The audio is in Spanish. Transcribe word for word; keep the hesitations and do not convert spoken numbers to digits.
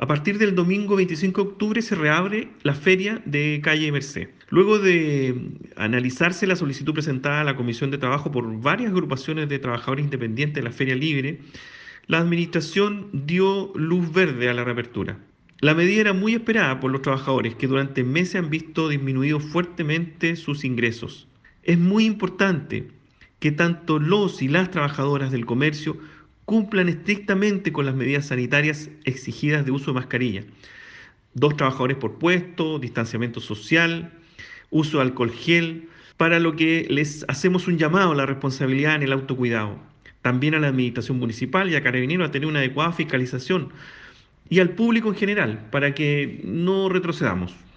A partir del domingo veinticinco de octubre se reabre la feria de calle Merced. Luego de analizarse la solicitud presentada a la Comisión de Trabajo por varias agrupaciones de trabajadores independientes de la Feria Libre, la administración dio luz verde a la reapertura. La medida era muy esperada por los trabajadores que durante meses han visto disminuidos fuertemente sus ingresos. Es muy importante que tanto los y las trabajadoras del comercio cumplan estrictamente con las medidas sanitarias exigidas de uso de mascarilla. Dos trabajadores por puesto, distanciamiento social, uso de alcohol gel, para lo que les hacemos un llamado a la responsabilidad en el autocuidado. También a la administración municipal y a Carabineros a tener una adecuada fiscalización y al público en general para que no retrocedamos.